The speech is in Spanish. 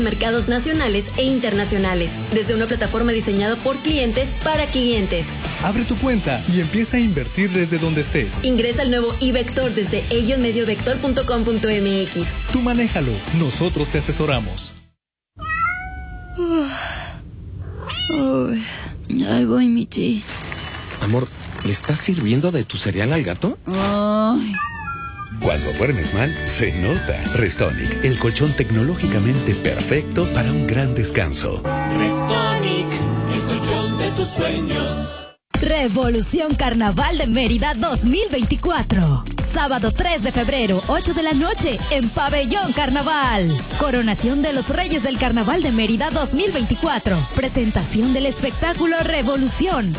mercados nacionales e internacionales, desde una plataforma diseñada por clientes para clientes. Abre tu cuenta y empieza a invertir desde donde estés. Ingresa al nuevo iVector desde ellos-mediovector.com.mx. Tú manéjalo, nosotros te asesoramos. Ahí voy, Michi. Amor, ¿le estás sirviendo de tu cereal al gato? Ay. Cuando duermes mal, se nota. Restonic, el colchón tecnológicamente perfecto para un gran descanso. Restonic, el colchón de tus sueños. Revolución Carnaval de Mérida 2024. Sábado 3 de febrero, 8 de la noche, en Pabellón Carnaval. Coronación de los Reyes del Carnaval de Mérida 2024. Presentación del espectáculo Revolución.